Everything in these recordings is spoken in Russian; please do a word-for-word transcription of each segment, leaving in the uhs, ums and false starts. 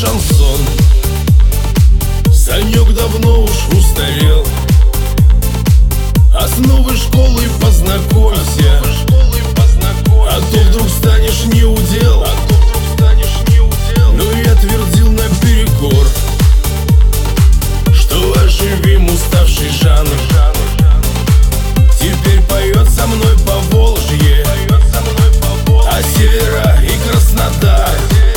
шансон. Санек давно уж устарел, а с новой школой познакомься, а то вдруг станешь неудел. Но я твердил наперекор, что оживим уставший жанр. Теперь поет со мной Поволжье, а севера и Краснодар.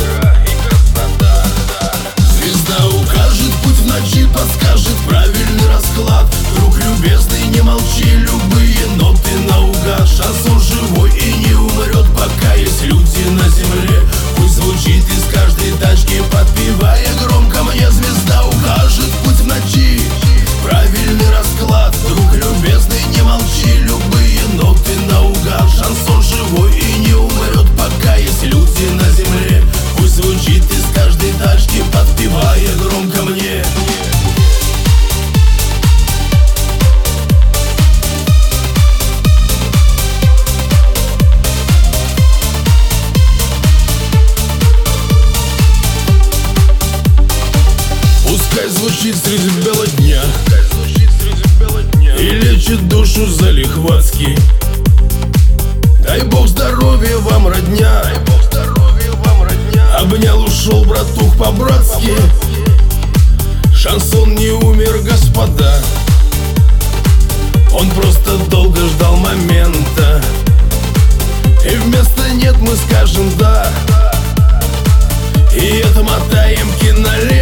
Звезда укажет путь в ночи, подскажет правильный расклад. Друг любезный, не молчи, любые ноты наугад. Шансон живой и не умрет, пока есть люди на земле. Пусть звучит из каждой тачки, подпевая громко мне. Звезда укажет путь в ночи, правильный расклад. Друг любезный, не молчи, любые ноты наугад. Шансон живой и не умрет, пока есть люди на земле. Пусть звучит из каждой тачки, подпевая громко мне. Пускай звучит среди бела дня и лечит душу залихватски. Дай Бог здоровья вам, родня. Обнял, ушел братух по-братски. Шансон не умер, господа, он просто долго ждал момента. И вместо нет мы скажем да, и отмотаем киноленту.